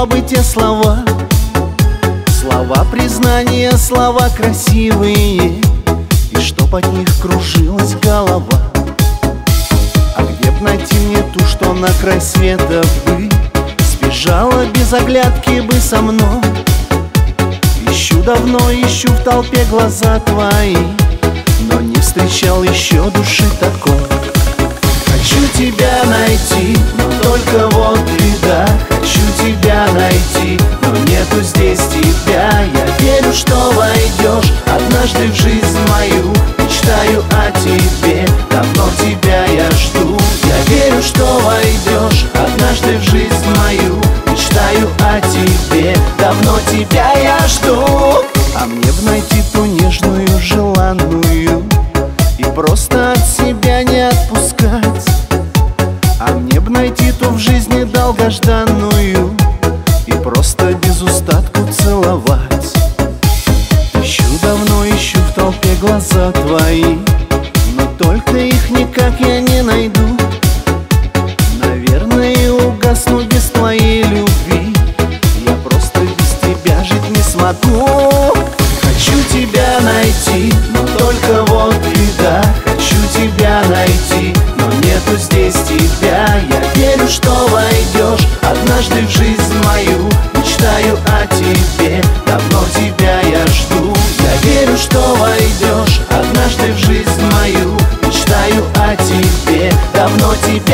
бы те слова, слова признания, слова красивые, и чтоб от них кружилась голова. А где б найти мне ту, что на край света бы сбежала без оглядки бы со мной? Ищу давно, ищу в толпе глаза твои, но не встречал еще души такой. Хочу тебя найти, но только вот беда. Хочу тебя найти, но нету здесь тебя. Я верю, что войдешь однажды в жизнь мою. Мечтаю о тебе, давно тебя я жду. Я верю, что войдешь однажды в жизнь мою. Мечтаю о тебе, давно тебя я жду. А мне б найти ту нежную, желанную и просто от себя не отпускать. А мне б найти ту в жизни долгожданную и просто без устатку целовать. Ищу давно, ищу в толпе глаза твои, но только их никак я не найду. Наверное, угасну без твоей любви, я просто без тебя жить не смогу. Хочу тебя найти, но только вот беда. Хочу тебя найти, но нету здесь тебя. Я верю, что войдешь однажды в жизнь мою. Мечтаю о тебе, давно тебя я жду. Я верю, что войдешь однажды в жизнь мою. Мечтаю о тебе, давно тебя